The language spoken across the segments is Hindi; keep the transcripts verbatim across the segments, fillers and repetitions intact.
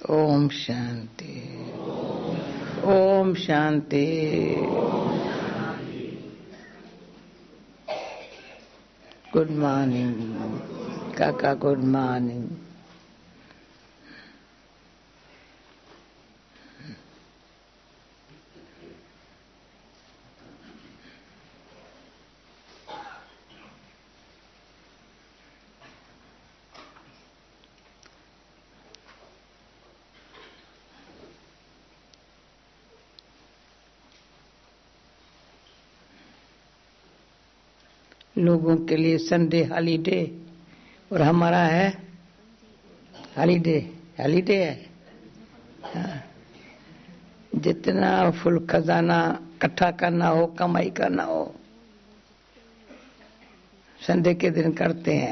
ओम शांति, ओम शांति। गुड मॉर्निंग काका, गुड मॉर्निंग। लोगों के लिए संडे हॉलीडे और हमारा है हॉलीडे हॉलीडे है। हाँ। जितना फुल खजाना इकट्ठा करना हो, कमाई करना हो, संडे के दिन करते हैं।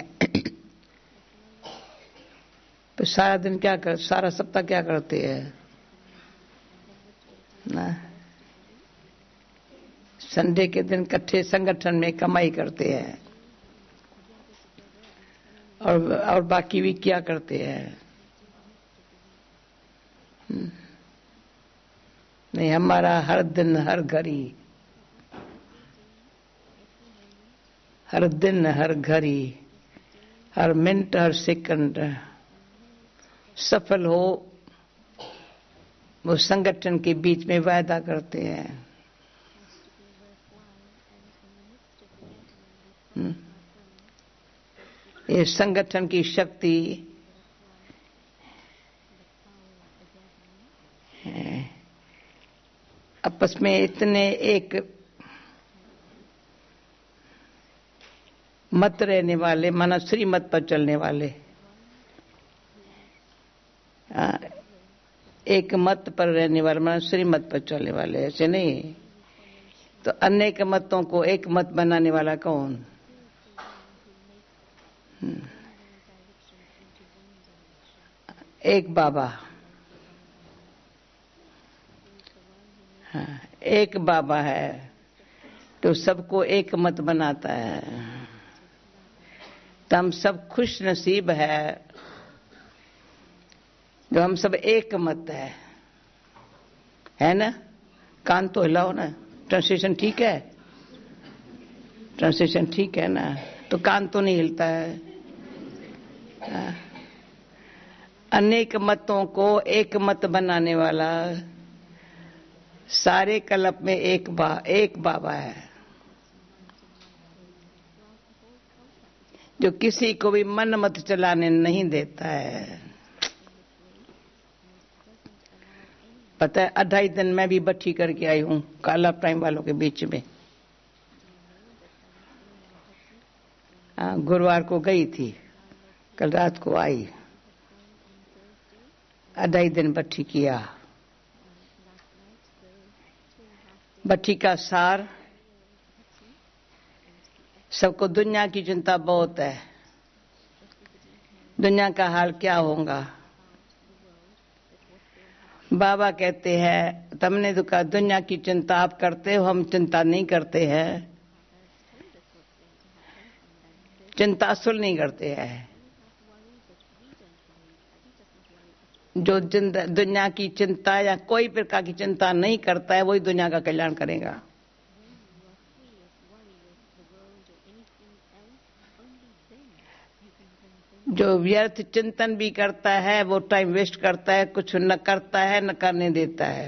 तो सारा दिन क्या कर, सारा सप्ताह क्या करते हैं ना? संडे के दिन इकट्ठे संगठन में कमाई करते हैं और और बाकी भी क्या करते हैं? नहीं, हमारा हर दिन, हर घड़ी, हर दिन, हर घड़ी, हर मिनट, हर सेकंड सफल हो, वो संगठन के बीच में वायदा करते हैं। ये संगठन की शक्ति आपस में इतने एक मत रहने वाले, माना श्रीमत पर चलने वाले, आ, एक मत पर रहने वाले, माना श्रीमत पर चलने वाले, ऐसे नहीं। तो अनेक मतों को एक मत बनाने वाला कौन? एक बाबा। हाँ, एक बाबा है तो सबको एक मत बनाता है। तो हम सब खुश नसीब है जो हम सब एक मत है, है ना? कान तो हिलाओ ना। ट्रांसलेशन ठीक है? ट्रांसलेशन ठीक है ना? तो कान तो नहीं हिलता है। हाँ। अनेक मतों को एक मत बनाने वाला सारे कल्प में एक बा एक बाबा है जो किसी को भी मन मत चलाने नहीं देता है। पता है, अढ़ाई दिन मैं भी बट्ठी करके आई हूं काला प्राइम वालों के बीच में। हाँ, गुरुवार को गई थी, कल रात को आई, अढ़ाई दिन बट्ठी किया। बट्ठी का सार, सबको दुनिया की चिंता बहुत है, दुनिया का हाल क्या होगा। बाबा कहते हैं, तुमने तो कहा दुनिया की चिंता आप करते हो, हम चिंता नहीं करते हैं, चिंता असल नहीं करते हैं। जो दुनिया की चिंता या कोई प्रकार की चिंता नहीं करता है, वही दुनिया का कल्याण करेगा। जो व्यर्थ चिंतन भी करता है वो टाइम वेस्ट करता है, कुछ न करता है न करने देता है।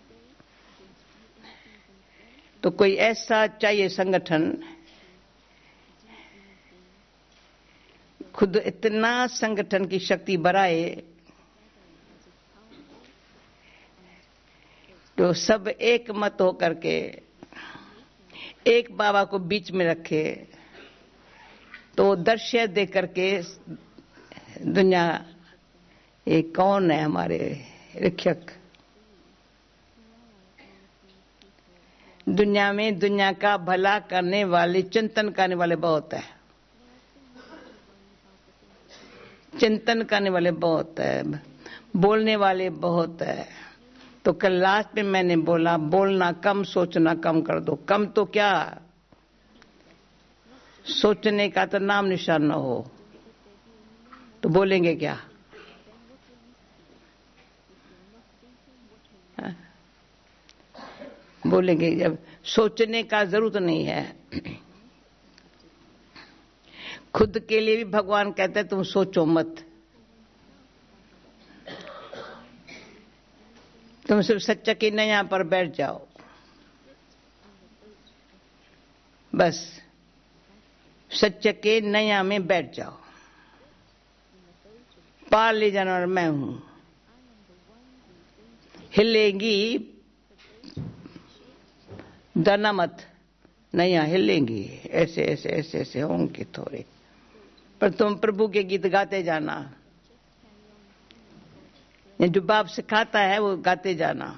तो कोई ऐसा चाहिए संगठन, खुद इतना संगठन की शक्ति बढ़ाए तो सब एक मत होकर के एक बाबा को बीच में रखे, तो दृश्य दे करके दुनिया ये कौन है हमारे रक्षक। दुनिया में दुनिया का भला करने वाले, चिंतन करने वाले बहुत है, चिंतन करने वाले बहुत है, बोलने वाले बहुत है। तो कल लास्ट में मैंने बोला, बोलना कम, सोचना कम कर दो। कम तो क्या, सोचने का तो नाम निशान न हो तो बोलेंगे क्या? बोलेंगे जब सोचने का जरूरत नहीं है। खुद के लिए भी भगवान कहते हैं तुम सोचो मत, तुम सिर्फ सच्चा की नैया पर बैठ जाओ, बस सच्चे के नैया में बैठ जाओ। पार ले जाना और मैं हूं, हिलेंगी डरना मत, नैया हिलेंगी, ऐसे ऐसे ऐसे ऐसे होंगे थोड़े, पर तुम प्रभु के गीत गाते जाना, जो बाप सिखाता है वो गाते जाना।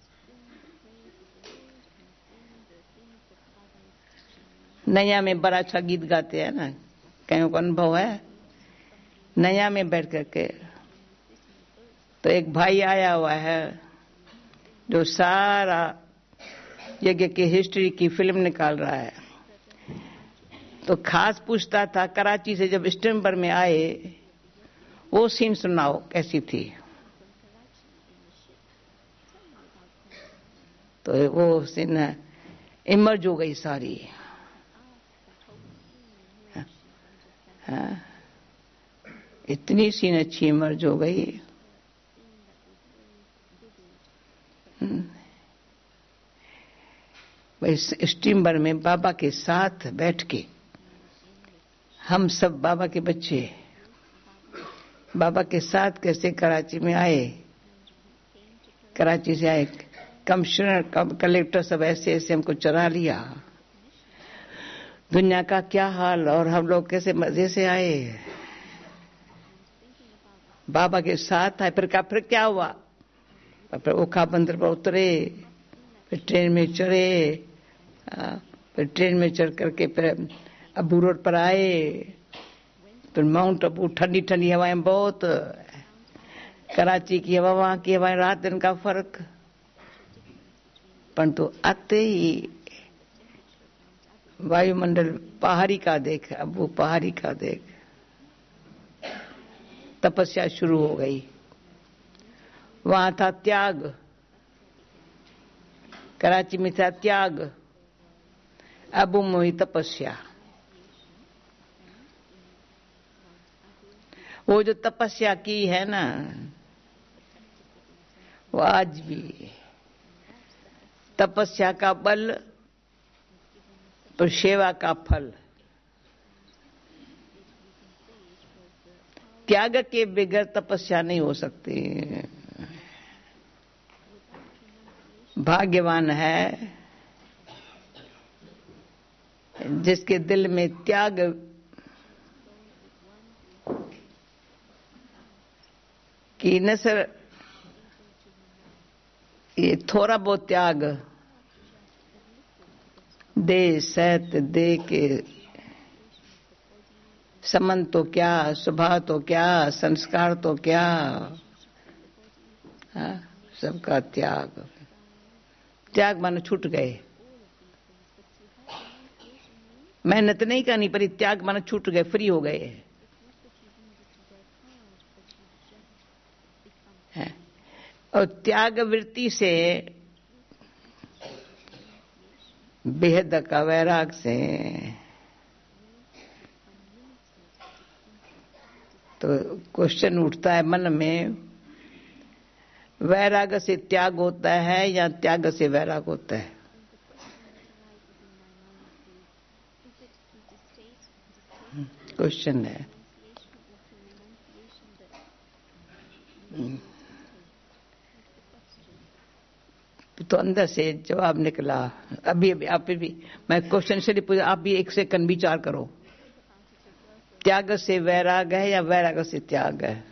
नैया में बड़ा अच्छा गीत गाते हैं ना, कहीं को अनुभव है। नैया में बैठ करके तो एक भाई आया हुआ है जो सारा यज्ञ की हिस्ट्री की फिल्म निकाल रहा है, तो खास पूछता था कराची से जब स्टैम्पर में आए वो सीन सुनाओ कैसी थी। तो वो सीन इमर्ज हो गई सारी। हाँ, इतनी सीन अच्छी इमर्ज हो गई। इस स्टीमर में बाबा के साथ बैठ के हम सब बाबा के बच्चे बाबा के साथ कैसे कराची में आए, कराची से आए, कमिश्नर कलेक्टर सब ऐसे ऐसे हमको चरा लिया, दुनिया का क्या हाल, और हम लोग कैसे मजे से आए, बाबा के साथ आए। फिर क्या फिर क्या हुआ, फिर ओखा बंदर पर उतरे, फिर ट्रेन में चढ़े, फिर ट्रेन में चढ़ करके फिर अबू रोड पर आए, फिर माउंट अबू, ठंडी ठंडी हवाएं बहुत, कराची की हवा वहां की हवाएं, रात दिन का फर्क। परंतु आते ही वायुमंडल पहाड़ी का देख, अब वो पहाड़ी का देख, तपस्या शुरू हो गई। वहां था त्याग, कराची में था त्याग, अबू में हुई तपस्या। वो जो तपस्या की है ना, वो आज भी तपस्या का बल पर सेवा का फल। त्याग के बगैर तपस्या नहीं हो सकती। भाग्यवान है जिसके दिल में त्याग की नसर, ये थोड़ा बहुत त्याग दे सत दे के संबंध तो क्या, स्वभाव तो क्या, संस्कार तो क्या, हाँ, सबका त्याग। त्याग मानो छूट गए, मेहनत नहीं करनी पड़ी, त्याग मानो छूट गए, फ्री हो गए है। और त्याग वृत्ति से, बेहद का वैराग से, तो क्वेश्चन उठता है मन में, वैराग से त्याग होता है या त्याग से वैराग होता है? क्वेश्चन है। तो अंदर से जवाब निकला। अभी अभी आप भी, मैं क्वेश्चन से नहीं पूछा, आप भी एक सेकंड विचार करो, त्याग से वैराग है या वैराग से त्याग है?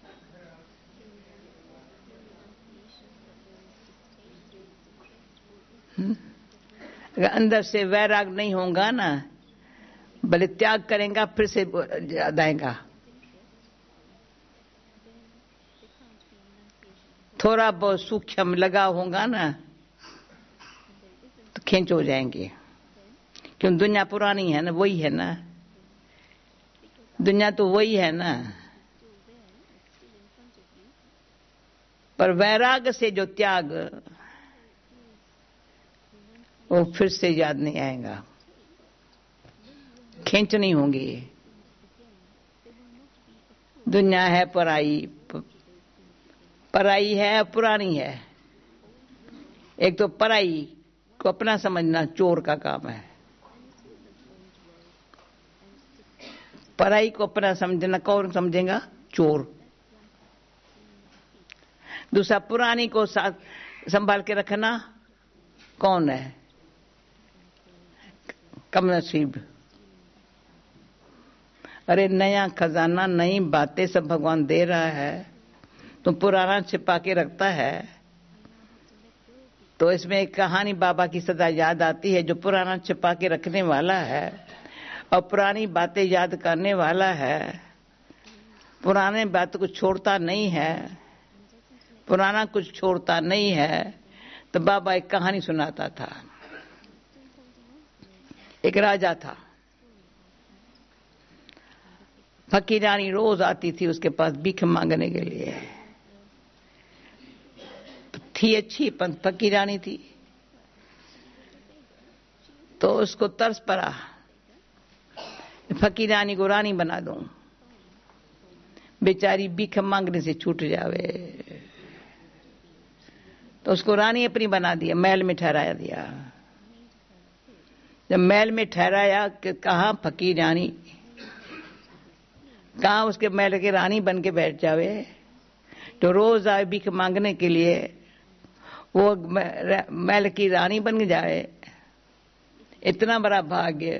अगर अंदर से वैराग नहीं होगा ना, भले त्याग करेगा फिर से याद आएगा, थोड़ा बहुत सूक्ष्म लगा होगा ना तो खींच हो जाएंगे। क्यों? दुनिया पुरानी है ना, वही है ना, दुनिया तो वही है ना। पर वैराग से जो त्याग, वो फिर से याद नहीं आएगा, खींच नहीं होंगी। दुनिया है पराई, पराई है पुरानी है। एक तो पराई को अपना समझना चोर का काम है, पराई को अपना समझना कौन समझेगा? चोर। दूसरा पुरानी को साथ संभाल के रखना कौन है? कमनसीब। अरे नया खजाना, नई बातें सब भगवान दे रहा है, तो पुराना छिपा के रखता है। तो इसमें एक कहानी बाबा की सदा याद आती है, जो पुराना छिपा के रखने वाला है और पुरानी बातें याद करने वाला है, पुराने बात को छोड़ता नहीं है, पुराना कुछ छोड़ता नहीं है। तो बाबा एक कहानी सुनाता था। एक राजा था, फकीरानी रोज आती थी उसके पास भीख मांगने के लिए। थी अच्छी फकीरानी थी, तो उसको तरस पड़ा, फकीरानी को रानी बना दूं, बेचारी भीख मांगने से छूट जावे। तो उसको रानी अपनी बना दिया, महल में ठहराया दिया। जब महल में ठहराया कि कहा फकीर रानी, कहा उसके महल की रानी बन के बैठ जावे, तो रोज आए भीख मांगने के लिए, वो महल की रानी बन जाए। इतना बड़ा भाग्य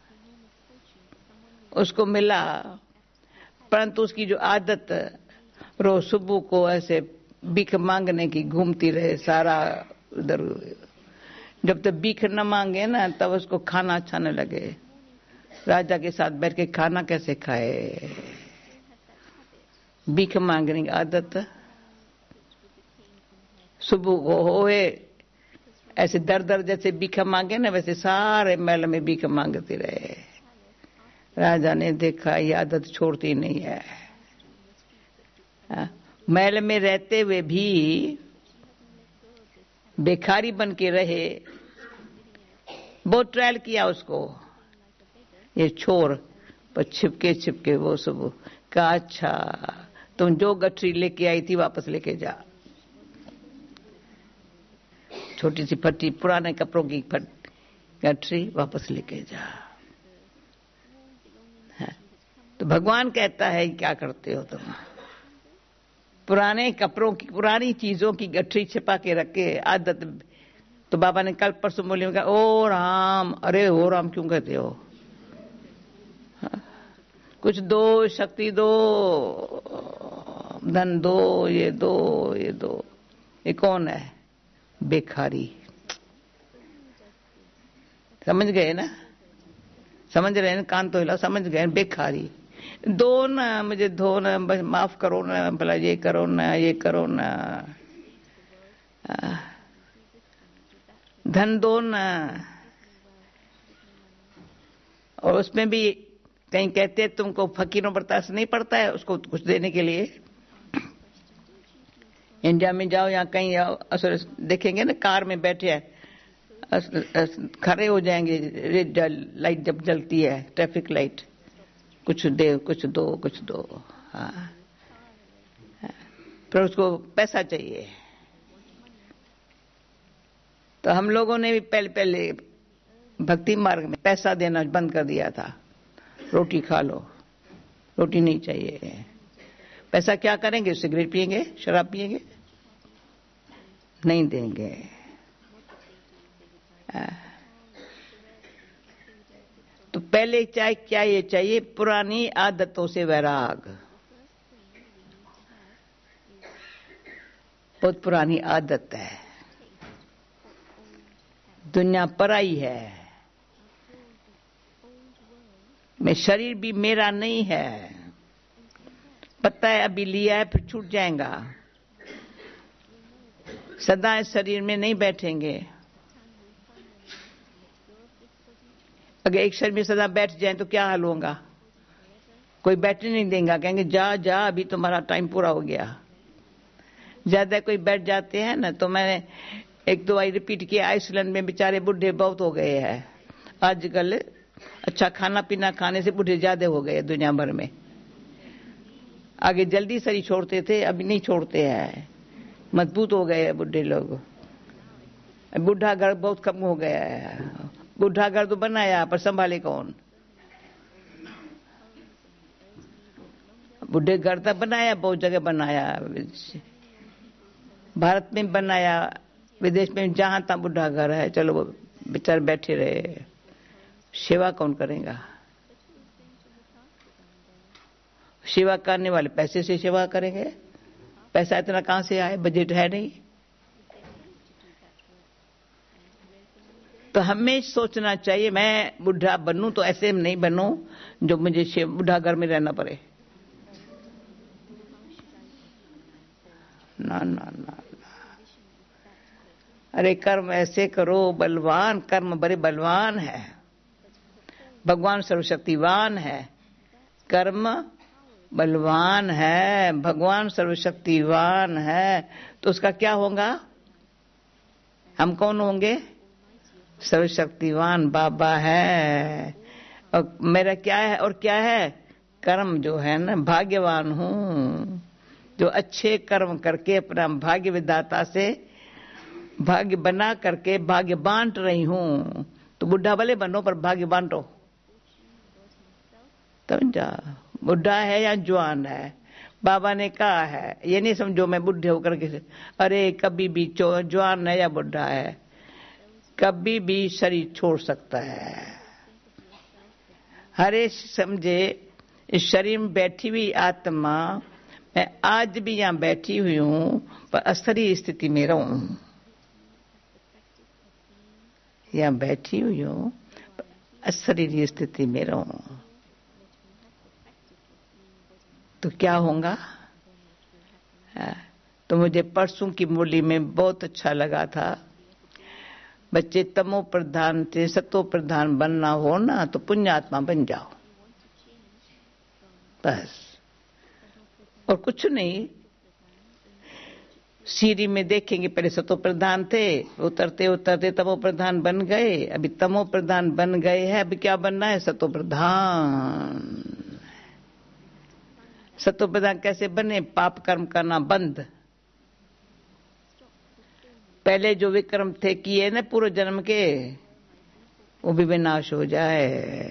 उसको मिला, परंतु उसकी जो आदत रोज सुबह को ऐसे भीख मांगने की घूमती रहे सारा उधर। जब तक भीख न मांगे ना, तब उसको खाना अच्छा न लगे। राजा के साथ बैठ के खाना कैसे खाए? भीख मांगने की आदत सुबह को होए, ऐसे दर दर जैसे भीख मांगे ना, वैसे सारे महल में भीख मांगते रहे। राजा ने देखा ये आदत छोड़ती नहीं है। महल में रहते हुए भी भिखारी बन के रहे। बहुत ट्रायल किया उसको, ये छोड़, पर छिपके छिपके वो सब कहा, अच्छा तुम जो गठरी लेके आई थी वापस लेके जा। छोटी सी फटी पुराने कपड़ों की गठरी वापस लेके जा। है। तो भगवान कहता है क्या करते हो तुम? पुराने कपड़ों की, पुरानी चीजों की गठरी छिपा के रखे आदत। तो बाबा ने कल परसों बोले, कहा ओ राम, अरे ओ राम क्यों कहते हो? हाँ? कुछ दो, शक्ति दो, धन दो, ये दो, ये दो। ये कौन है? भिखारी। समझ गए ना? समझ रहे हैं? कान तो हिला, समझ गए? भिखारी। दो ना, मुझे दो ना, बस माफ करो ना, भला ये करो ना, ये करो ना, धन दो ना। और उसमें भी कहीं कहते हैं तुमको फकीरों पर तरस नहीं पड़ता है उसको कुछ देने के लिए? इंडिया में जाओ या कहीं जाओ, असर देखेंगे ना, कार में बैठे हैं, खड़े हो जाएंगे रेड लाइट जब जलती है, ट्रैफिक लाइट, कुछ दे, कुछ दो, कुछ दो। हाँ, फिर उसको पैसा चाहिए। तो हम लोगों ने भी पहले पहले भक्ति मार्ग में पैसा देना बंद कर दिया था। रोटी खा लो, रोटी नहीं चाहिए। पैसा क्या करेंगे? सिगरेट पिएंगे, शराब पिएंगे? नहीं देंगे। तो पहले चाहे क्या ये चाहिए? पुरानी आदतों से वैराग। बहुत पुरानी आदत है, दुनिया पराई है, मैं शरीर भी मेरा नहीं है, पता है अभी लिया है फिर छूट जाएगा। सदा इस शरीर में नहीं बैठेंगे। अगर एक शरीर में सदा बैठ जाए तो क्या हाल होगा? कोई बैठने नहीं देगा, कहेंगे जा जा अभी तुम्हारा टाइम पूरा हो गया। ज्यादा कोई बैठ जाते हैं ना, तो मैंने एक दो बार रिपीट किया, आइसलैंड में बेचारे बुढ़े बहुत हो गए हैं आजकल। अच्छा खाना पीना खाने से बुढ़े ज्यादा हो गए दुनिया भर में। आगे जल्दी शरीर छोड़ते थे, अभी नहीं छोड़ते हैं, मजबूत हो गए हैं बुढ़े लोग। बुढ़ा घर बहुत कम हो गया है। बुढ़ा घर तो बनाया पर संभाले कौन? बुढ़े घर तक बनाया, बहुत जगह बनाया, भारत में बनाया, विदेश में जहां तक बुढ़ा घर है, चलो वो बेचारे बैठे रहे, सेवा कौन करेगा? सेवा करने वाले पैसे से सेवा करेंगे, पैसा इतना कहां से आए? बजट है नहीं। तो हमें सोचना चाहिए मैं बुढ़ा बनूं तो ऐसे नहीं बनूं जो मुझे बुढ़ा घर में रहना पड़े। ना ना ना ना, अरे कर्म ऐसे करो बलवान, कर्म बड़े बलवान है, भगवान सर्वशक्तिवान है, कर्म बलवान है, भगवान सर्वशक्तिवान है, तो उसका क्या होगा? हम कौन होंगे? सर्वशक्तिवान बाबा है। और मेरा क्या है? और क्या है? कर्म जो है ना, भाग्यवान हूं जो अच्छे कर्म करके अपना भाग्य विधाता से भाग्य बना करके भाग्य बांट रही हूं। तो बुढ़ा भले बनो पर भाग्य बांटो, समझा? बुढ़ा है या जवान है, बाबा ने कहा है, ये नहीं समझो मैं बुढ़े होकर के, अरे कभी भी जवान है या बुढ़ा है, कभी भी शरीर छोड़ सकता है। हरे समझे इस शरीर में बैठी हुई आत्मा, मैं आज भी यहां बैठी हुई हूं पर अस्थायी स्थिति में रहूं, यहां बैठी हुई हूं पर अस्थायी स्थिति में रहूं, तो क्या होगा? तो मुझे परसों की मुरली में बहुत अच्छा लगा था, बच्चे तमो प्रधान से सतो प्रधान बनना हो ना तो पुण्यात्मा बन जाओ, बस और कुछ नहीं। सीढ़ी में देखेंगे पहले सतो प्रधान थे, उतरते उतरते तमो प्रधान बन गए, अभी तमो प्रधान बन गए हैं, अभी क्या बनना है? सतो प्रधान। सतो प्रधान कैसे बने? पाप कर्म करना बंद, पहले जो विक्रम थे किए ना पूर्व जन्म के, वो भी विनाश हो जाए,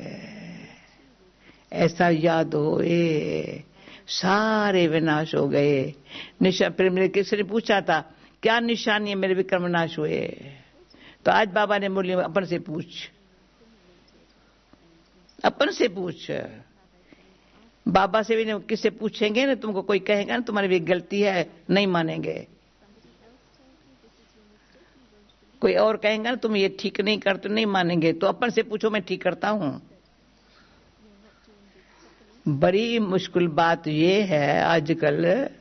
ऐसा याद हो, ये सारे विनाश हो गए। निशा फिर मेरे किसी ने पूछा था क्या निशानी है मेरे विक्रम विनाश हुए, तो आज बाबा ने बोली अपन से पूछ, अपन से पूछ। बाबा से भी नहीं, किससे पूछेंगे ना, तुमको कोई कहेगा ना तुम्हारी भी गलती है, नहीं मानेंगे। कोई और कहेगा ना तुम ये ठीक नहीं करते, नहीं मानेंगे। तो अपन से पूछो मैं ठीक करता हूं। बड़ी मुश्किल बात ये है आजकल,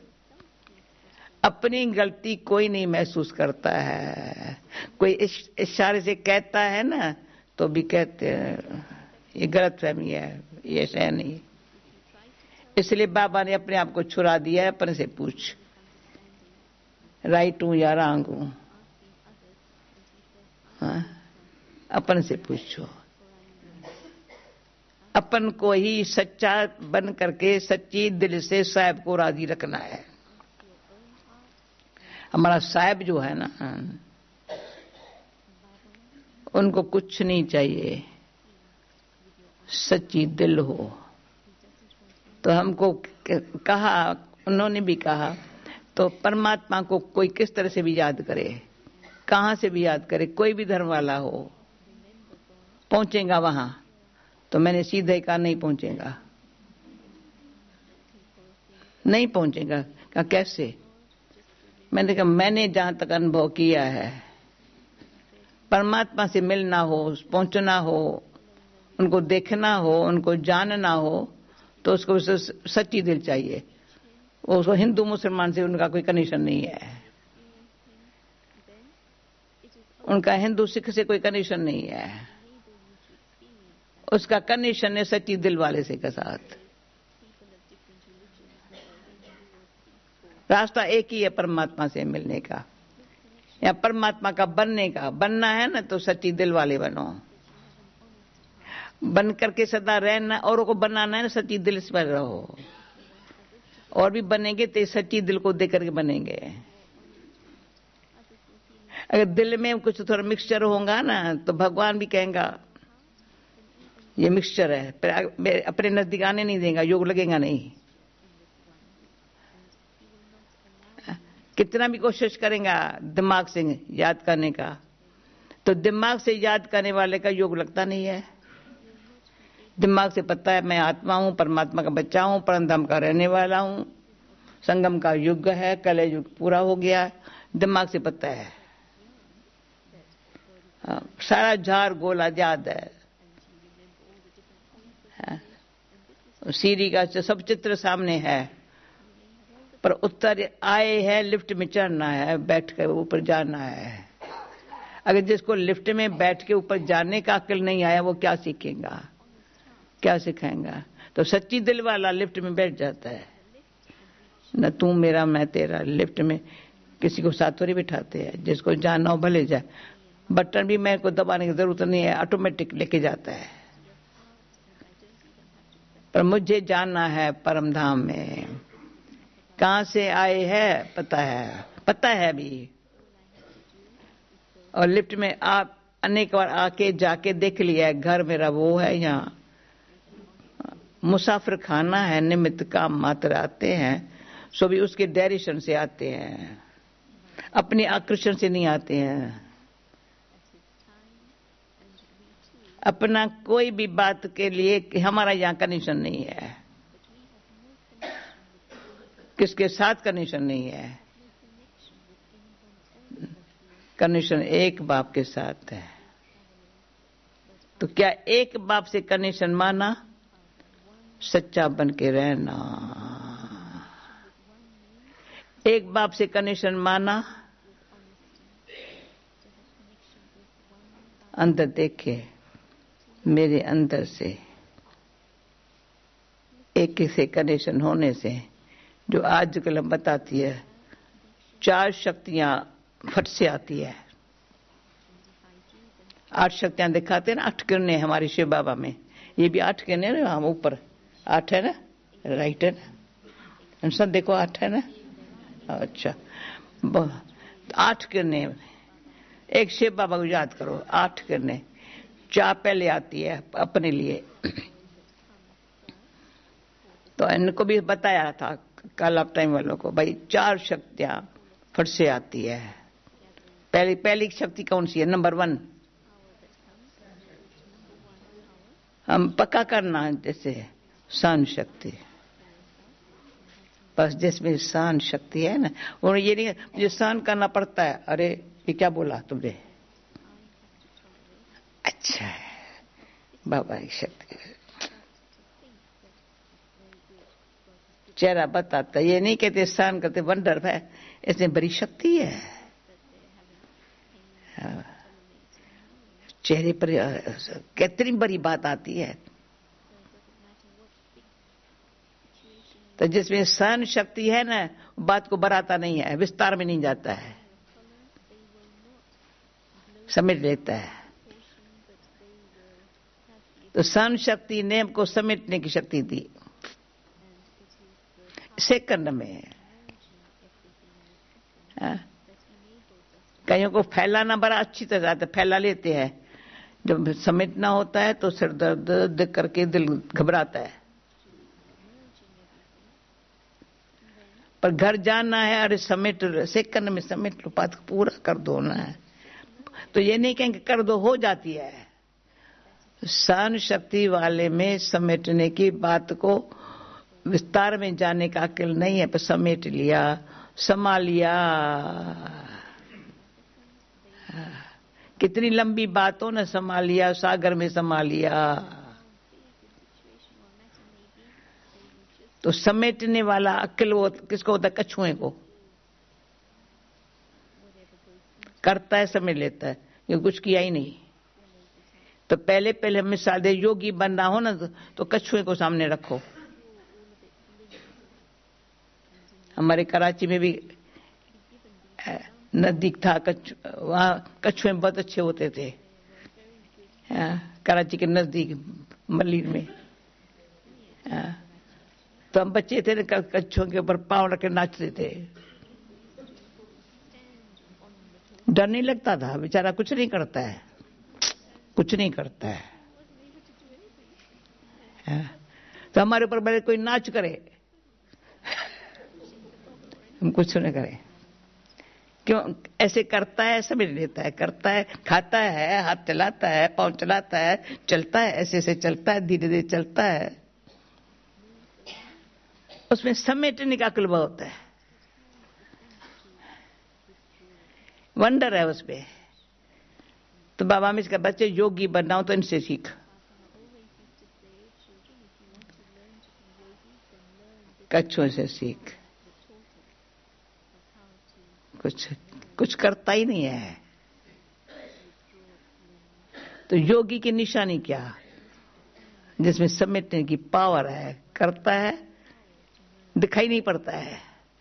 अपनी गलती कोई नहीं महसूस करता है, कोई इशारे से कहता है ना तो भी कहते हैं ये गलतफहमी है, ये ऐसा नहीं। इसलिए बाबा ने अपने आप को छुड़ा दिया है, अपन से पूछ राइट हूं या रॉन्ग हूं, हाँ? अपन से पूछो, अपन को ही सच्चा बन करके सच्ची दिल से साहब को राजी रखना है। हमारा साहब जो है ना, उनको कुछ नहीं चाहिए, सच्ची दिल हो। तो हमको कहा, उन्होंने भी कहा, तो परमात्मा को कोई किस तरह से भी याद करे, कहां से भी याद करे, कोई भी धर्म वाला हो, पहुंचेगा वहां। तो मैंने सीधे कहा नहीं पहुंचेगा, नहीं पहुंचेगा। कहा कैसे? मैंने कहा मैंने जहां तक अनुभव किया है, परमात्मा से मिलना हो, पहुंचना हो, उनको देखना हो, उनको जानना हो, तो उसको सच्ची दिल चाहिए। उसको हिंदू मुसलमान से उनका कोई कनेक्शन नहीं है, उनका हिंदू सिख से कोई कनेक्शन नहीं है, उसका कनेक्शन है सच्ची दिल वाले से के साथ। रास्ता एक ही है परमात्मा से मिलने का, या परमात्मा का बनने का बनना है ना, तो सच्ची दिल वाले बनो। बन करके सदा रहना, औरों को बनाना है ना, सच्ची दिल से रहो। और भी बनेंगे तो सच्ची दिल को दे करके बनेंगे। अगर दिल में कुछ थोड़ा मिक्सचर होगा ना, तो भगवान भी कहेंगा ये मिक्सचर है, पर अपने नजदीक आने नहीं देगा, योग लगेगा नहीं। कितना भी कोशिश करेगा दिमाग से याद करने का, तो दिमाग से याद करने वाले का योग लगता नहीं है। दिमाग से पता है मैं आत्मा हूं, परमात्मा का बच्चा हूं, परमधाम का रहने वाला हूं, संगम का युग है, कल युग पूरा हो गया, दिमाग से पता है। सारा झार गोला याद है। सीढ़ी का सब चित्र सामने है, पर उत्तर आए है, लिफ्ट में चढ़ना है, बैठ कर ऊपर जाना है। अगर जिसको लिफ्ट में बैठ के ऊपर जाने का अक्ल नहीं आया, वो क्या सीखेगा, क्या सिखाएगा? तो सच्ची दिल वाला लिफ्ट में बैठ जाता है न, तू मेरा मैं तेरा। लिफ्ट में किसी को साथ थोड़ी बिठाते हैं, जिसको जाना हो भले जाए, बटन भी मेरे को दबाने की जरूरत नहीं है, ऑटोमेटिक लेके जाता है। पर मुझे जाना है परम धाम में। कहां से आए हैं पता है, पता है भी। और लिफ्ट में आप अनेक बार आके जाके देख लिया है, घर मेरा वो है, यहाँ मुसाफिर खाना है, निमित्त काम मात्र आते हैं, सो भी उसके डायरेक्शन से आते हैं, अपने आकर्षण से नहीं आते हैं। अपना कोई भी बात के लिए हमारा यहाँ कनेक्शन नहीं है, किसके साथ कनेक्शन नहीं है, कनेक्शन एक बाप के साथ है। तो क्या एक बाप से कनेक्शन माना, सच्चा बन के रहना। एक बाप से कनेक्शन माना, अंदर देखे, मेरे अंदर से एक से कनेक्शन होने से, जो आजकल हम बताती है, चार शक्तियां फट से आती है। आठ शक्तियां दिखाते हैं ना, आठ किरणें हमारे शिव बाबा में, ये भी आठ किरणें ना, हम ऊपर आठ है ना, राइट है ना, सब देखो आठ है ना। अच्छा, आठ किरणें, एक शिव बाबा को याद करो, आठ किरणें। चार पहले आती है अपने लिए, तो इनको भी बताया था कल आप टाइम वालों को, भाई चार शक्तियां फट से आती है। पहली पहली शक्ति कौन सी है? Number one. हम पक्का करना, जैसे सहन शक्ति, बस जिसमें सहन शक्ति है ना, और ये नहीं मुझे सहन करना पड़ता है। अरे ये क्या बोला तुमने? अच्छा है बाबा की शक्ति, चेहरा बताता, ये नहीं कहते सहन करते वंडर है, इसमें बड़ी शक्ति है। चेहरे पर कितनी बड़ी बात आती है। तो जिसमें सहन शक्ति है ना, बात को बढ़ाता नहीं है, विस्तार में नहीं जाता है, समेट लेता है। तो सहन शक्ति ने हमको समेटने की शक्ति दी सेकंड में। कईयों को फैलाना बड़ा अच्छी तरह आता है, फैला लेते हैं। जब समेटना होता है तो सिर दर्द देख करके दिल घबराता है। पर घर जाना है, अरे समेट, सेकंड में समेट लो, बात पूरा कर दो ना है। तो ये नहीं कहेंगे कर दो, हो जाती है। सहन शक्ति वाले में समेटने की बात को विस्तार में जाने का अक्ल नहीं है, पर समेट लिया, समा लिया। कितनी लंबी बात हो ना, समा लिया, सागर में समा लिया। तो समेटने वाला अक्ल वो किसको होता है? कछुए को। करता है, समेट लेता है, ये कुछ किया ही नहीं। तो पहले पहले मिसाल दे, योगी बनना हो ना, तो कछुए को सामने रखो। हमारे कराची में भी नजदीक था, कच्छ, वहाँ कच्छुए बहुत अच्छे होते थे, कराची के नजदीक मलिर में। आ, तो हम बच्चे थे, कच्छुओं के ऊपर पाँव रख के नाचते थे। डर नहीं लगता था, बेचारा कुछ नहीं करता है, कुछ नहीं करता है। आ, तो हमारे ऊपर भले कोई नाच करे, हम कुछ नहीं करें। क्यों ऐसे करता है, समझ लेता है, करता है, खाता है, हाथ चलाता है, पाँव चलाता है, चलता है, ऐसे ऐसे चलता है, धीरे धीरे चलता है। उसमें समेटने का अक्ल होता है, वंडर है उसमें। तो बाबा हमें इसका बच्चे योगी बनाओ तो इनसे सीख, कच्छुओं से सीख। कुछ कुछ करता ही नहीं है। तो योगी की निशानी क्या? जिसमें समेटने की पावर है, करता है, दिखाई नहीं पड़ता है।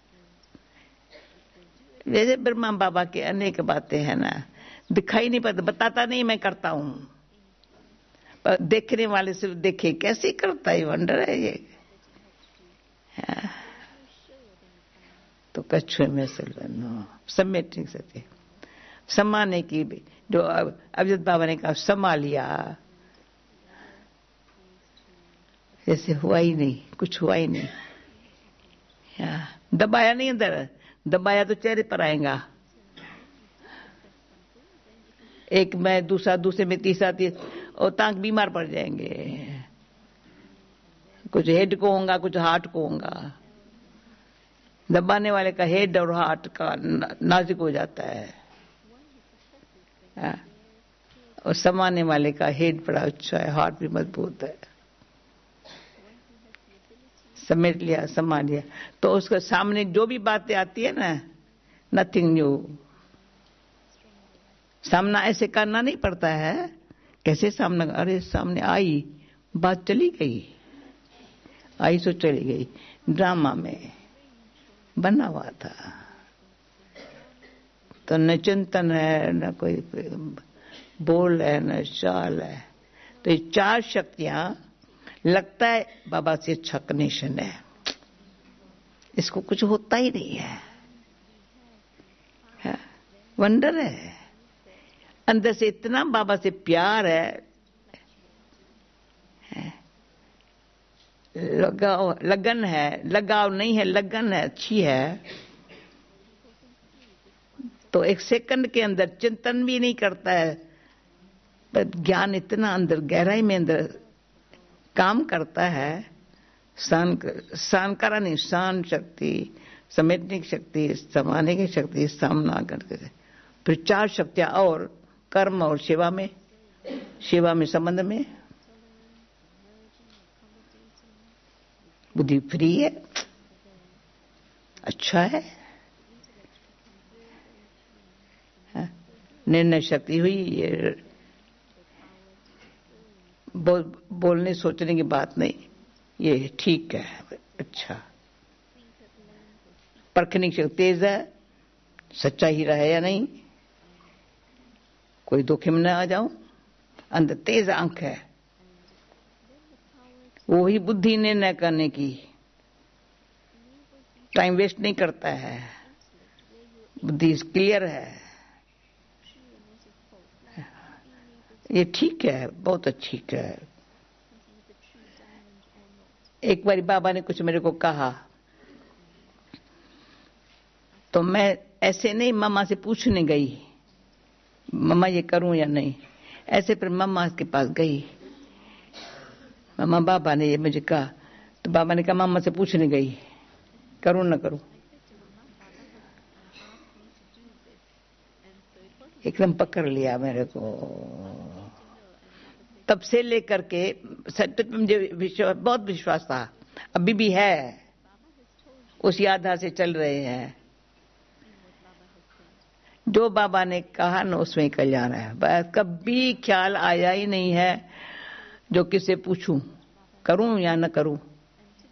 जैसे ब्रह्मा बाबा के अनेक बातें हैं ना, दिखाई नहीं पड़ता, बताता नहीं मैं करता हूं, पर देखने वाले सिर्फ देखे कैसे करता है, वंडर है ये। हाँ। तो कच्छुए में समेट नहीं सकते। समाने की जो अभिजीत बाबा ने कहा समा लिया, जैसे हुआ ही नहीं, कुछ हुआ ही नहीं। दबाया नहीं, अंदर दबाया तो चेहरे पर आएगा। एक में दूसरा, दूसरे में तीसरा, तीसरा, और तांक बीमार पड़ जाएंगे। कुछ हेड को होगा, कुछ हार्ट को होगा। दबाने वाले का हेड और हार्ट का नाजुक हो जाता है, हाँ? और समाने वाले का हेड बड़ा अच्छा है, हार्ट भी मजबूत है। समेट लिया, समा लिया, तो उसके सामने जो भी बातें आती है ना, नथिंग न्यू। सामना ऐसे करना नहीं पड़ता है। कैसे सामना? अरे सामने आई, बात चली गई, आई सो चली गई। ड्रामा में बना हुआ था, तो न चिंतन है, न कोई बोल है, न चाल है। तो ये चार शक्तियां, लगता है बाबा से अच्छा कनेक्शन है, इसको कुछ होता ही नहीं है, है? वंडर है। अंदर से इतना बाबा से प्यार है, है? लगाव, लगन है, लगाव नहीं है, लगन है, अच्छी है। तो एक सेकंड के अंदर चिंतन भी नहीं करता है, पर ज्ञान इतना अंदर गहराई में अंदर काम करता है। शान शान करा नहीं, शान शक्ति, समेटने की शक्ति, समाने की शक्ति, सामना करके। फिर चार शक्तियां और कर्म और सेवा में, सेवा में संबंध में बुद्धि फ्री है, अच्छा है। निर्णय शक्ति हुई, ये बोल, बोलने सोचने की बात नहीं, ये ठीक है, अच्छा। परखने की शक्ति तेज है, सच्चा हीरा है या नहीं, कोई धोखे में न आ जाऊं। अंदर तेज आंख है, वो ही बुद्धि निर्णय करने की, टाइम वेस्ट नहीं करता है, बुद्धि क्लियर है। ये ठीक है, बहुत ठीक है। एक बार बाबा ने कुछ मेरे को कहा, तो मैं ऐसे नहीं मम्मा से पूछने गई, मम्मा ये करूं या नहीं, ऐसे पर मम्मा के पास गई। मम्मा बाबा ने ये मुझे कहा, तो बाबा ने कहा मम्मा से पूछने गई, करूं ना करूं। एकदम पकड़ लिया मेरे को। तब से लेकर के सत्य पे मुझे विश्वास, बहुत विश्वास था, अभी भी है, उसी आधार से चल रहे हैं। जो बाबा ने कहा ना उसमें कल्याण है। बस कभी ख्याल आया ही नहीं है जो किसे पूछूं, करूं या न करूं।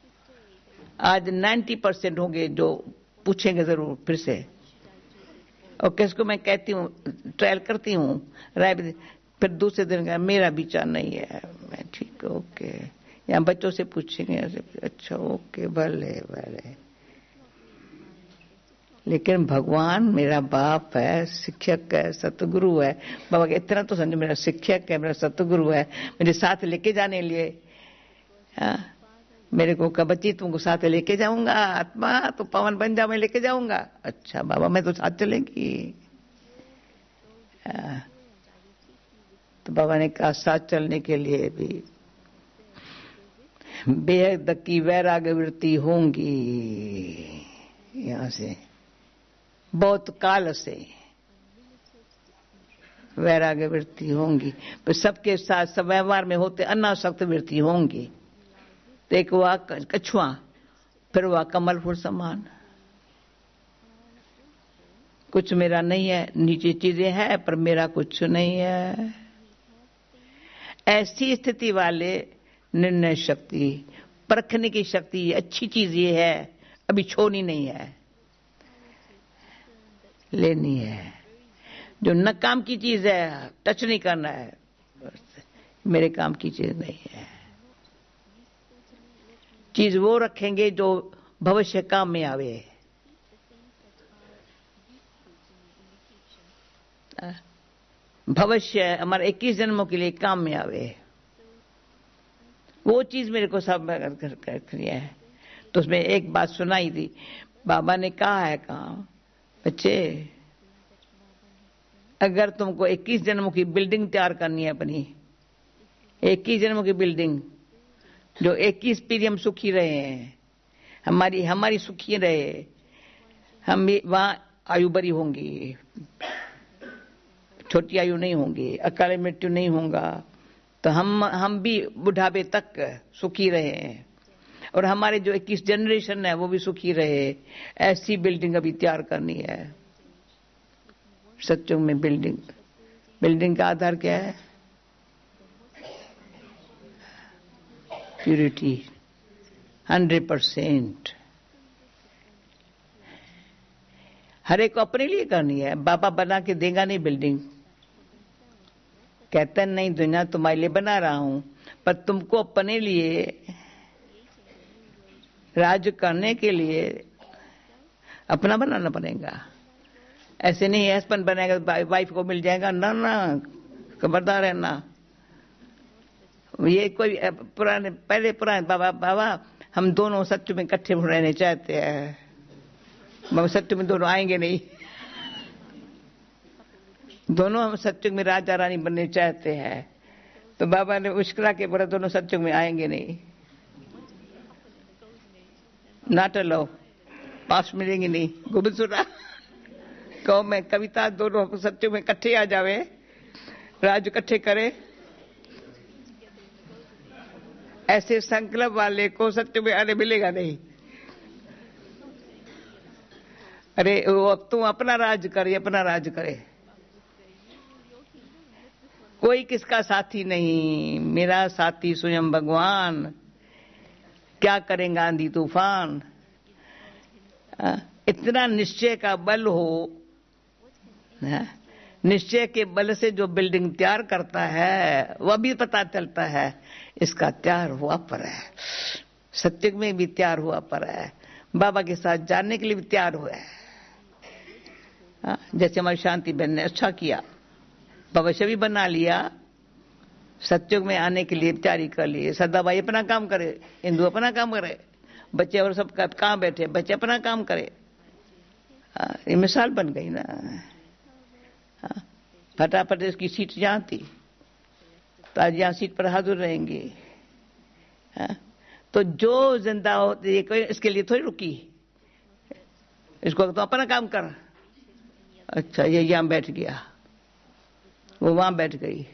आज नब्बे परसेंट होंगे जो पूछेंगे जरूर फिर से, और किसको मैं कहती हूँ, ट्रायल करती हूँ, राय फिर दूसरे दिन का मेरा विचार नहीं है, मैं ठीक ओके, यहाँ बच्चों से पूछेंगे, अच्छा ओके भले भले। लेकिन भगवान मेरा बाप है, शिक्षक है, सतगुरु है। बाबा के इतना तो समझो, मेरा शिक्षक है, मेरा सतगुरु है, मेरे साथ लेके जाने लिए। हाँ, मेरे को कहा बच्ची तुमको साथ लेके जाऊंगा, आत्मा तो पवन बन जाओ, मैं लेके जाऊंगा। अच्छा बाबा मैं तो साथ चलेंगी। हाँ, तो बाबा ने कहा साथ चलने के लिए भी बेहद की वैराग्य वृत्ति होंगी, यहां से बहुत काल से वैराग्य वृत्ति होंगी, तो सबके साथ सब व्यवहार में होते अनासक्त वृत्ति होंगी। तो एक हुआ कछुआ, फिर हुआ कमल फूल समान, कुछ मेरा नहीं है, नीचे चीजें हैं पर मेरा कुछ नहीं है। ऐसी स्थिति वाले निर्णय शक्ति, परखने की शक्ति, अच्छी चीज ये है, अभी छोड़नी नहीं है, लेनी है। जो न काम की चीज है टच नहीं करना है, मेरे काम की चीज नहीं है। चीज वो रखेंगे जो भविष्य काम में आवे। भविष्य हमारे इक्कीस जन्मों के लिए काम में आवे, वो चीज मेरे को सब करनी है। तो उसमें एक बात सुनाई थी, बाबा ने कहा है, कहा बच्चे अगर तुमको इक्कीस जन्मों की बिल्डिंग तैयार करनी है, अपनी इक्कीस जन्मों की बिल्डिंग, जो इक्कीस पीढ़ी हम सुखी रहे हैं, हमारी हमारी सुखी रहे, हम भी वहां आयु बड़ी होंगी, छोटी आयु नहीं होंगी, अकाल मृत्यु नहीं होगा, तो हम हम भी बुढ़ापे तक सुखी रहे और हमारे जो इक्कीस जनरेशन है वो भी सुखी रहे। ऐसी बिल्डिंग अभी तैयार करनी है। सत्युग में बिल्डिंग, बिल्डिंग का आधार क्या है? Purity, hundred percent. हर एक को अपने लिए करनी है, बाबा बना के देगा नहीं बिल्डिंग। कहता नहीं दुनिया तुम्हारे लिए बना रहा हूं, पर तुमको अपने लिए राज करने के लिए अपना बनाना पड़ेगा। ऐसे नहीं हस्बैंड बनेगा तो वाइफ को मिल जाएगा, ना ना खबरदार है ना। ये कोई पुराने पहले पुराने बाबा बाबा हम दोनों सत्य में इकट्ठे रहने चाहते हैं, बाबा सत्य में दोनों आएंगे नहीं, दोनों हम सत्युग में राजा रानी बनने चाहते हैं। तो बाबा ने मुश्किल के बोला दोनों सत्युग में आएंगे नहीं, नाट लो, पास मिलेंगे नहीं। गोविंद सुना कहो मैं कविता, दोनों सत्युग में इकट्ठे आ जावे, राज इकट्ठे करे। ऐसे संकल्प वाले को सत्युग में आने मिलेगा नहीं। अरे वो तुम अपना राज करे, अपना राज करे, कोई किसका साथी नहीं, मेरा साथी स्वयं भगवान। क्या करेंगे आंधी तूफान। इतना निश्चय का बल हो, निश्चय के बल से जो बिल्डिंग तैयार करता है वह भी पता चलता है इसका तैयार हुआ पर है, सत्युग में भी तैयार हुआ पर है, बाबा के साथ जाने के लिए भी तैयार हुआ है। जैसे हमारी शांति बहन ने अच्छा किया, भविष्य भी बना लिया, सत्युग में आने के लिए तैयारी कर लिए। सदाबाई अपना काम करे, हिंदू अपना काम करे, बच्चे और सब कहाँ बैठे, बच्चे अपना काम करे। ये मिसाल बन गई ना। फटाफट इसकी सीट जहां थी तो आज यहां सीट पर हाजिर रहेंगे। तो जो जिंदा होती है इसके लिए थोड़ी रुकी, इसको तो अपना काम कर। अच्छा ये यहां बैठ गया, वो वहां बैठ गई।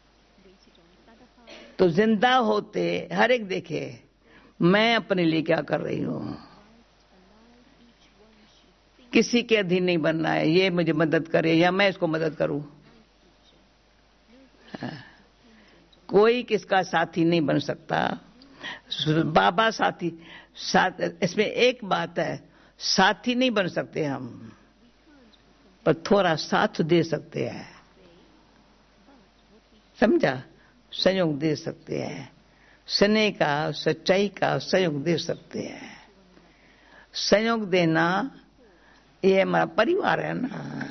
तो जिंदा होते हर एक देखे मैं अपने लिए क्या कर रही हूं, किसी के अधीन नहीं बनना है, ये मुझे मदद करे या मैं इसको मदद करूं। कोई किसका साथी नहीं बन सकता, बाबा साथी साथ। इसमें एक बात है, साथी नहीं बन सकते हम, पर थोड़ा साथ दे सकते हैं, समझा? सहयोग दे सकते हैं, स्नेह का, सच्चाई का सहयोग दे सकते हैं। सहयोग देना ये हमारा परिवार है ना।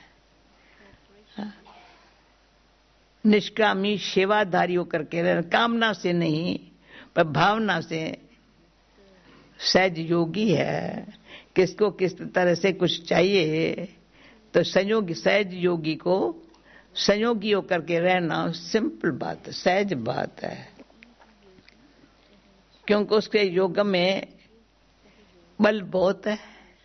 निष्कामी सेवाधारी होकर के रहना, कामना से नहीं पर भावना से। सहज योगी है, किसको किस तरह से कुछ चाहिए तो संयोगी, सहज योगी को संयोगी होकर के रहना सिंपल बात है, सहज बात है, क्योंकि उसके योग में बल बहुत है।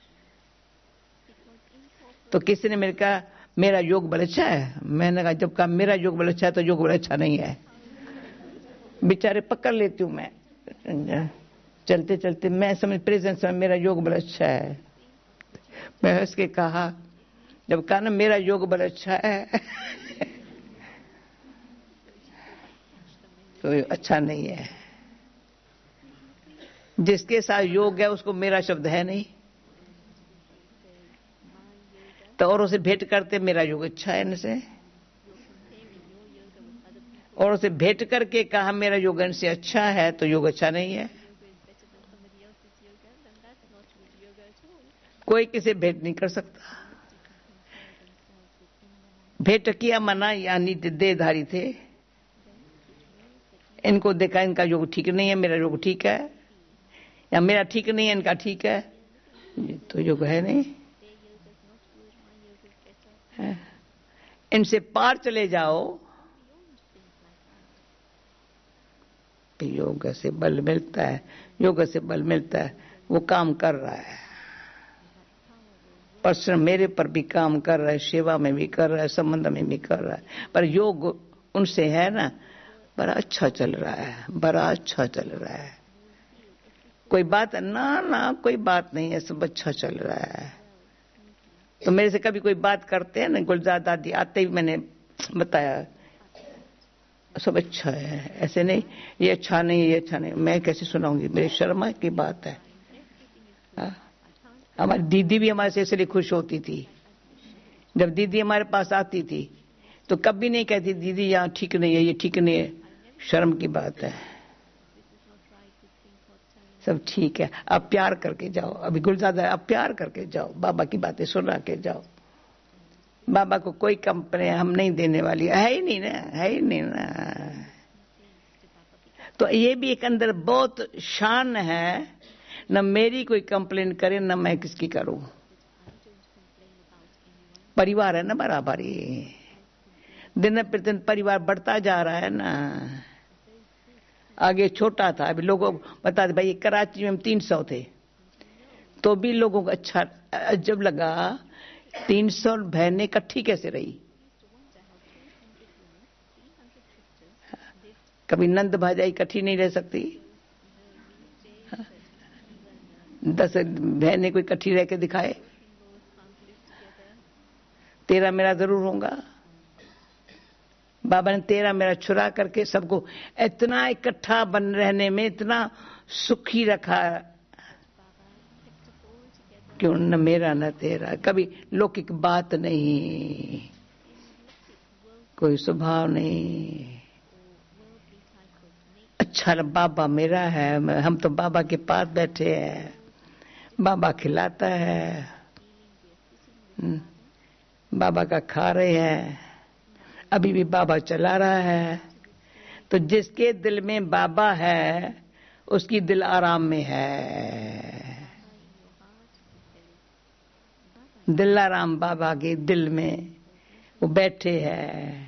तो किसी ने मेरे कहा मेरा योग बल अच्छा है, मैंने कहा जब कहा मेरा योग बल अच्छा है तो योग बल अच्छा नहीं है। बेचारे पकड़ लेती हूं मैं, चलते चलते मैं समझ प्रेजेंस में मेरा योग बल अच्छा है। मैं उसके कहा, जब कहा ना मेरा योग बल अच्छा है तो अच्छा नहीं है। जिसके साथ योग है उसको मेरा शब्द है नहीं, तो औरों से भेंट करते मेरा योग अच्छा है इनसे, और उसे भेंट करके कहा मेरा योग इनसे अच्छा है तो योग अच्छा नहीं है। कोई किसी भेंट नहीं कर सकता। भेंट किया मना यानी देहधारी थे, इनको देखा इनका योग ठीक नहीं है, मेरा योग ठीक है, या मेरा ठीक नहीं है इनका ठीक है, तो योग है नहीं है। इनसे पार चले जाओ, योग से बल मिलता है, योग से बल मिलता है। वो काम कर रहा है, परिश्रम मेरे पर भी काम कर रहा है, सेवा में भी कर रहा है, संबंध में भी कर रहा है, पर योग उनसे है ना, बड़ा अच्छा चल रहा है, बड़ा अच्छा चल रहा है। कोई बात ना ना कोई बात नहीं है, सब अच्छा चल रहा है। तो मेरे से कभी कोई बात करते हैं ना, गुलजार दादी आते ही मैंने बताया सब अच्छा है, ऐसे नहीं ये अच्छा नहीं ये अच्छा नहीं, मैं कैसे सुनाऊंगी, मेरी शर्मा की बात है। हाँ? हमारी दीदी भी हमारे से इसलिए खुश होती थी, जब दीदी हमारे पास आती थी तो कभी नहीं कहती दीदी यहाँ ठीक नहीं है, ये ठीक नहीं है, शर्म की बात है, सब ठीक है, आप प्यार करके जाओ। अभी गुलजादा आप प्यार करके जाओ, बाबा की बातें सुना के जाओ, बाबा को कोई कंप्लेन हम नहीं देने वाली है ही नहीं ना, है ही नहीं ना। तो ये भी एक अंदर बहुत शान है, न मेरी कोई कंप्लेन करे न मैं किसकी करूं, परिवार है ना बराबर ही, दिन प्रतिदिन परिवार बढ़ता जा रहा है ना। आगे छोटा था, अभी लोगों बता दे भाई कराची में हम तीन सौ थे तो भी लोगों को अच्छा अजब लगा, तीन सौ बहनें इकट्ठी कैसे रही। कभी नंद भाजा इकट्ठी नहीं रह सकती, दस बहनें कोई इकट्ठी रह के दिखाए, तेरा मेरा जरूर होगा। बाबा ने तेरा मेरा छुरा करके सबको इतना इकट्ठा बन रहने में इतना सुखी रखा, क्यों न मेरा न तेरा, कभी लौकिक बात नहीं, कोई स्वभाव नहीं। अच्छा बाबा मेरा है, हम तो बाबा के पास बैठे हैं, बाबा खिलाता है, बाबा का खा रहे हैं, अभी भी बाबा चला रहा है। तो जिसके दिल में बाबा है उसकी दिल आराम में है, दिल आराम बाबा के दिल में वो बैठे हैं।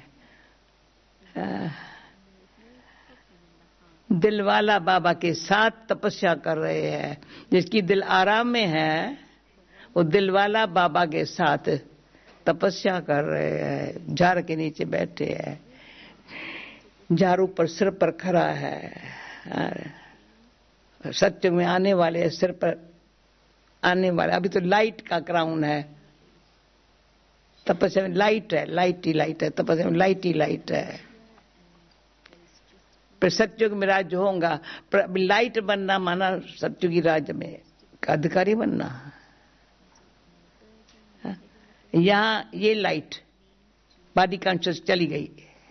दिल वाला बाबा के साथ तपस्या कर रहे हैं, जिसकी दिल आराम में है वो दिल वाला बाबा के साथ तपस्या कर रहे हैं, झाड़ के नीचे बैठे हैं, झाड़ू पर सिर पर खड़ा है, सत्य में आने वाले सिर पर आने वाले। अभी तो लाइट का क्राउन है, तपस्या में लाइट है, लाइट ही लाइट है, तपस्या में लाइट ही लाइट है। फिर सत्युग में राज्य होगा, पर लाइट बनना माना सत्युगी राज्य में का अधिकारी बनना। यहां ये लाइट बॉडी कॉन्शियस चली गई,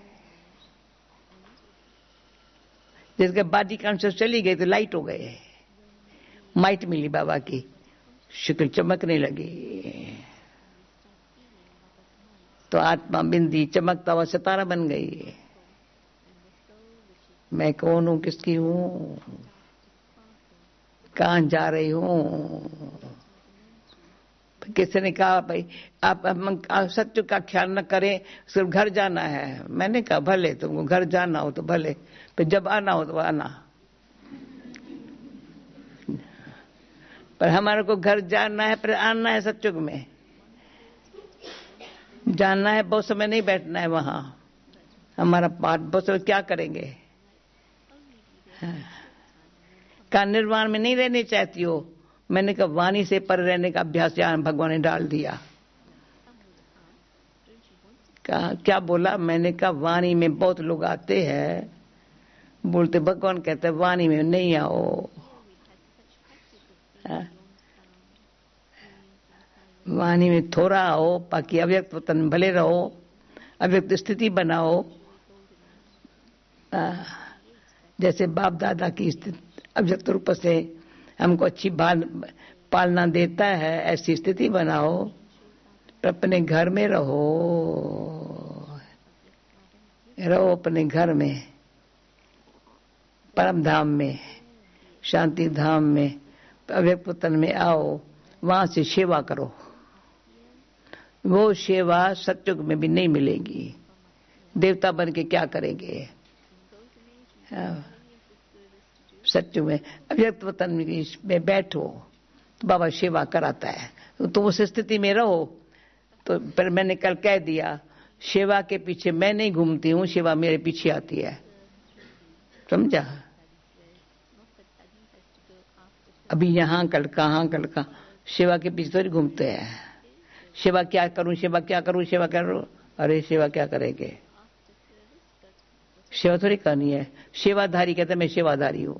जिसके बॉडी कॉन्शियस चली गई तो लाइट हो गए, माइट मिली बाबा की, शक्ल चमकने लगी, तो आत्मा बिंदी चमकता हुआ सितारा बन गई। मैं कौन हूं, किसकी हूं, कहां जा रही हूं। किसी ने कहा भाई आप, आप सत्य का ख्याल न करें, सिर्फ घर जाना है। मैंने कहा भले, तुमको घर जाना हो तो भले, फिर जब आना हो तो आना, पर हमारे को घर जाना है, पर आना है सत्युग में, जानना है, बहुत समय नहीं बैठना है वहां। हमारा पाठ बहुत समय क्या करेंगे। हाँ। का निर्वाण में नहीं रहने चाहती हो। मैंने कहा वाणी से पर रहने का अभ्यास यहाँ भगवान ने डाल दिया। कहा क्या बोला। मैंने कहा वाणी में बहुत लोग आते हैं, बोलते भगवान कहते वाणी में नहीं आओ। हाँ। वाणी में थोड़ा आओ, बाकी अव्यक्त वतन भले रहो, अव्यक्त स्थिति बनाओ। आ, जैसे बाप दादा की स्थिति अव्यक्त रूप से हमको अच्छी बाल पालना देता है, ऐसी स्थिति बनाओ। अपने घर में रहो, रहो अपने घर में, परम धाम में, शांति धाम में, अव्यक्त वतन में आओ, वहां से सेवा करो। वो सेवा सत्युग में भी नहीं मिलेगी। देवता बन के क्या करेंगे सत्युग में। अव्यक्त वतन में बैठो तो बाबा सेवा कराता है, तो उस स्थिति में रहो। तो पर मैंने कल कह दिया, सेवा के पीछे मैं नहीं घूमती हूँ, सेवा मेरे पीछे आती है, समझा। अभी यहाँ कल कहाँ कल कहाँ, सेवा के पीछे थोड़ी घूमते हैं। सेवा क्या करूं, सेवा क्या करूं, सेवा करूं, अरे सेवा क्या करेंगे, सेवा थोड़ी करनी है। सेवाधारी कहते मैं सेवाधारी हूं।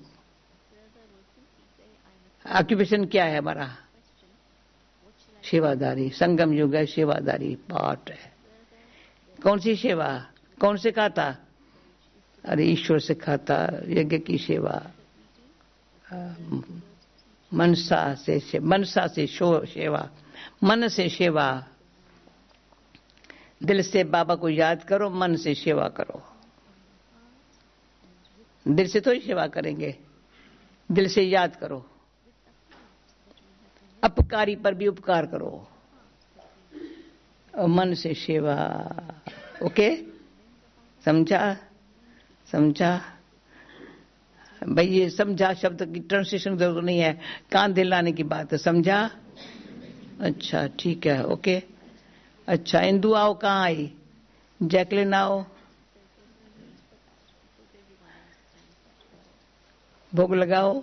ऑक्यूपेशन क्या है हमारा, सेवाधारी। संगम युग है, सेवाधारी पाठ है। कौन सी सेवा, कौन सिखाता, अरे ईश्वर सिखाता, यज्ञ की सेवा, मनसा से, मनसा से सेवा, मन से सेवा। दिल से बाबा को याद करो, मन से सेवा करो। दिल से थोड़ी सेवा करेंगे, दिल से याद करो। अपकारी पर भी उपकार करो, और मन से सेवा। ओके, समझा, समझा भाई। ये समझा शब्द की ट्रांसलेशन जरूर नहीं है, कान दिलाने की बात है, समझा। अच्छा ठीक है, ओके। अच्छा इंदु आओ, कहाँ आई, जैकलिन आओ, भोग लगाओ।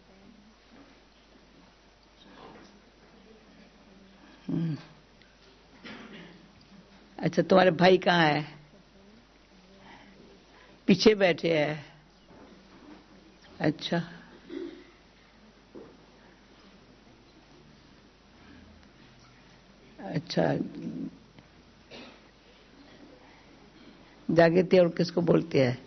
अच्छा तुम्हारे भाई कहाँ है, पीछे बैठे हैं। अच्छा अच्छा, जागृति और किसको बोलते हैं।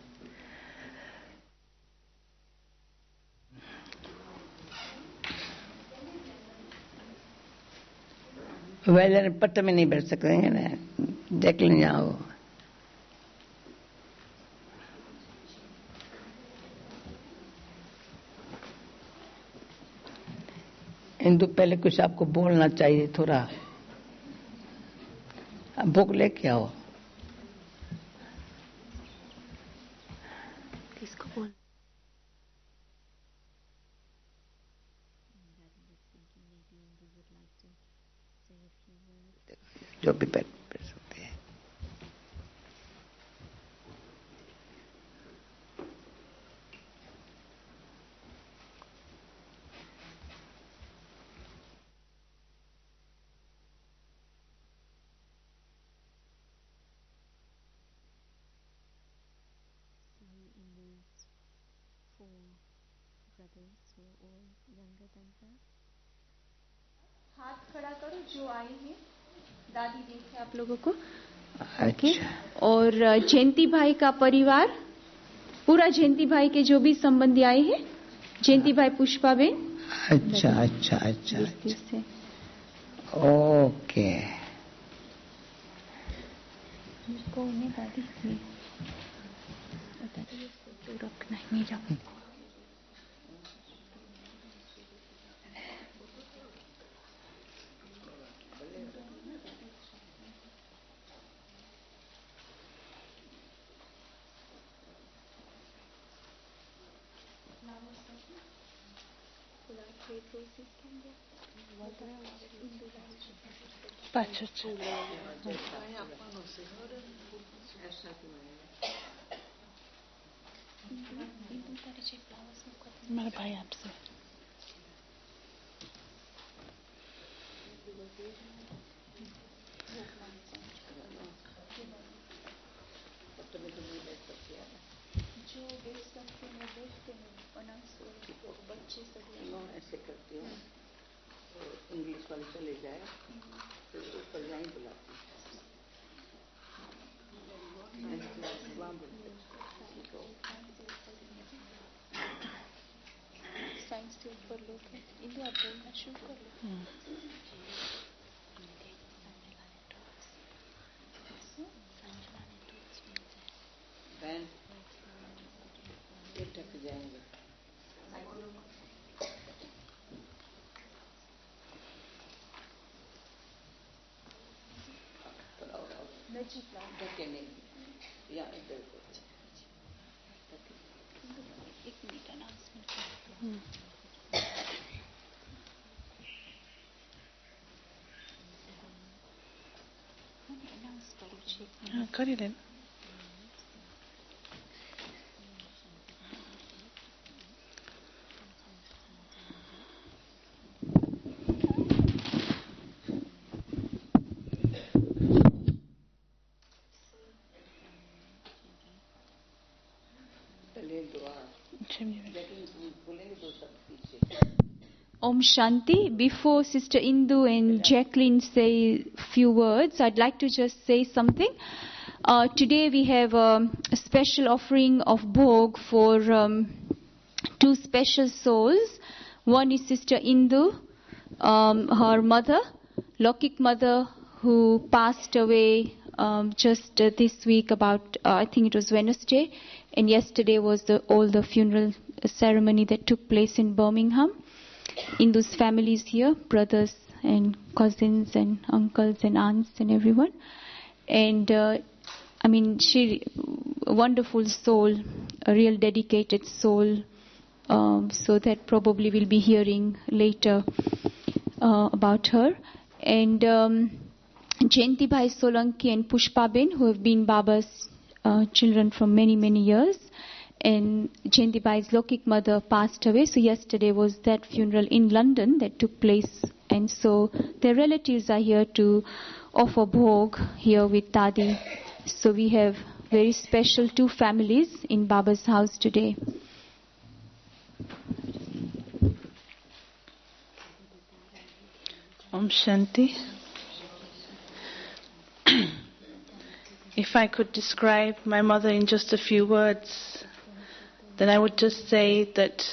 वैसे पट्ट में नहीं बैठ सकते हैं ना, जैकलिन जाओ। इंदु पहले कुछ आपको बोलना चाहिए थोड़ा, बुक लेके आओ। किसको बोल, जो भी बैठ बैठ सकते हैं। हाथ खड़ा करो जो आई है। दादी देखे आप लोगों को। अच्छा। और जयंती भाई का परिवार, पूरा जयंती भाई के जो भी संबंधी आए हैं, जयंती भाई पुष्पा बेन। अच्छा अच्छा अच्छा, अच्छा। ओके। को उन्हें दादी दादी ये फोटो रखना है मेरा। मेरे भाई आपसे जो देख सकते हैं देखते हैं बच्चे सब ऐसे करती हूँ, इंग्लिश वाले चले जाए तो ऊपर जाए बुलाती साइंस के ऊपर लोग हैं, इंदु आप बोलना शुरू कर लो। बहन ये टक जाएंगे। ढके नहीं या इधर को एक मिनट अनाउंसमेंट अनाउंस करो छे। हाँ करी लेना। Om Shanti. Before Sister Indu and Jacqueline say few words, I'd like to just say something. Uh, today we have um, a special offering of Bhog for um, two special souls. One is Sister Indu, um, her mother, Lokik mother, who passed away um, just uh, this week about, uh, I think it was Wednesday, and yesterday was the all the funeral ceremony that took place in Birmingham. Indu's family is here, brothers and cousins and uncles and aunts and everyone. And uh, I mean, she, a wonderful soul, a real dedicated soul. Um, so that probably we'll be hearing later uh, about her. And um, Jayanti Bhai Solanki and Pushpa Ben, who have been Baba's uh, children for many, many years. And Jayanti Bhai's Lokik mother passed away. So yesterday was that funeral in London that took place. And so their relatives are here to offer bhog here with Dadi. So we have very special two families in Baba's house today. Om Shanti. If I could describe my mother in just a few words, then I would just say that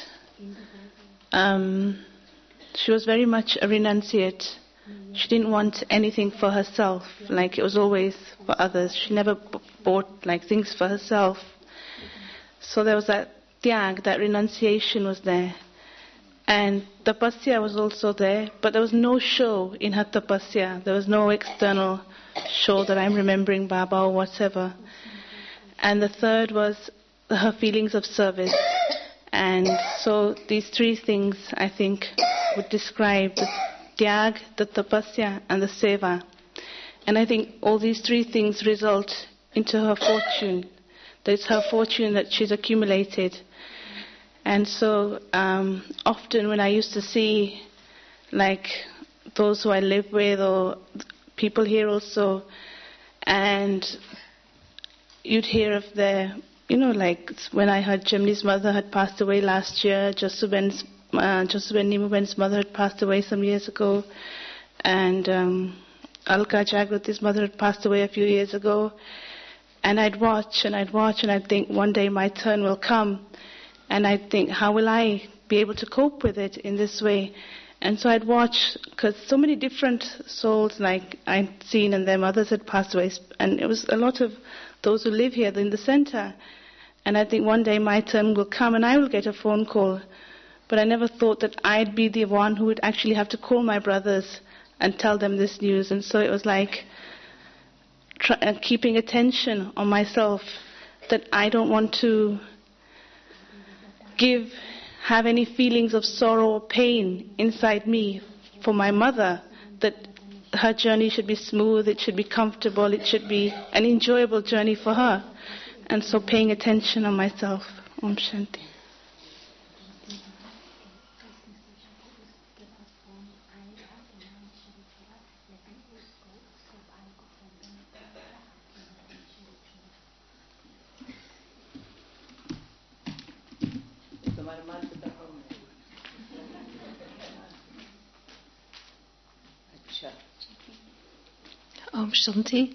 um, she was very much a renunciate. She didn't want anything for herself, like it was always for others. She never b- bought like things for herself. So there was that tyag, that renunciation was there. And tapasya was also there, but there was no show in her tapasya. There was no external show that I'm remembering Baba or whatever. And the third was her feelings of service. And so these three things, I think, would describe the tyag, the tapasya, and the seva. And I think all these three things result into her fortune. That it's her fortune that she's accumulated. And so um, often when I used to see like those who I live with or people here also, and you'd hear of their, you know, like when I heard Jimny's mother had passed away last year, Josuben's, uh, Josuben Nimuben's mother had passed away some years ago, and um, Alka Jagrati's mother had passed away a few years ago. And I'd watch and I'd watch and I'd think one day my turn will come. And I'd think, how will I be able to cope with it in this way? And so I'd watch, because so many different souls like I'd seen and their mothers had passed away. And it was a lot of those who live here in the center. And I think one day my turn will come and I will get a phone call. But I never thought that I'd be the one who would actually have to call my brothers and tell them this news. And so it was like try, uh, keeping attention on myself, that I don't want to give, have any feelings of sorrow or pain inside me for my mother, that her journey should be smooth, it should be comfortable, it should be an enjoyable journey for her. And so paying attention on myself. Om Shanti. Om Shanti.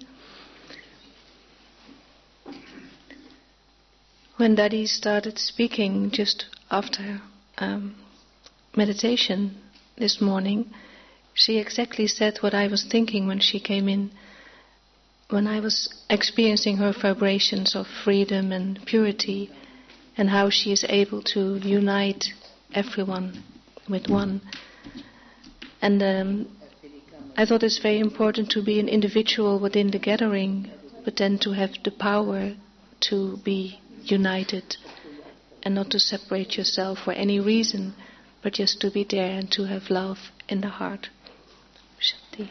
When Daddy started speaking just after um, meditation this morning, she exactly said what I was thinking when she came in. When I was experiencing her vibrations of freedom and purity, and how she is able to unite everyone with one. And um, I thought it's very important to be an individual within the gathering, but then to have the power to be united and not to separate yourself for any reason, but just to be there and to have love in the heart. Shanti.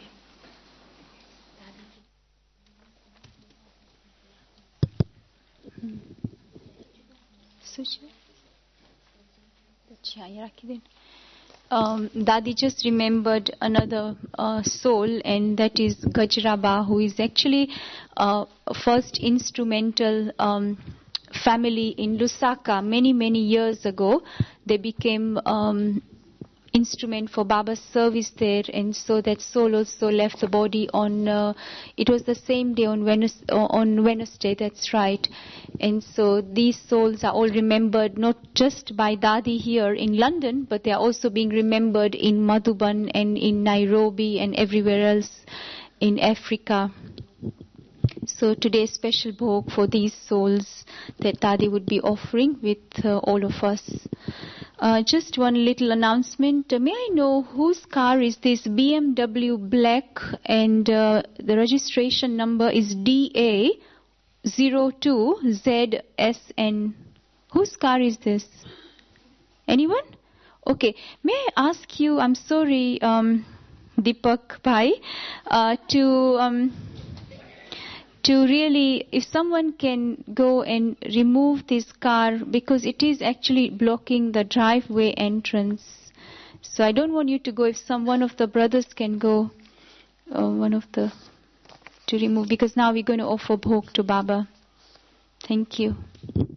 Um, Dadi just remembered another uh, soul, and that is Gajraba, who is actually uh, first instrumental um, family in Lusaka many, many years ago. They became um, instrument for Baba's service there, and so that soul also left the body on, uh, it was the same day on Wednesday, on Wednesday, that's right. And so these souls are all remembered not just by Dadi here in London, but they are also being remembered in Madhuban and in Nairobi and everywhere else in Africa. So today's special bhog for these souls that Dadi would be offering with uh, all of us. Uh, just one little announcement. Uh, may I know whose car is this? B M W Black, and uh, the registration number is D A zero two Z S N. Whose car is this? Anyone? Okay. May I ask you, I'm sorry, um, Deepak Bhai, uh, to... Um, to really, if someone can go and remove this car, because it is actually blocking the driveway entrance. So I don't want you to go. If some one of the brothers can go, uh, one of the, to remove, because now we're going to offer bhog to Baba. Thank you.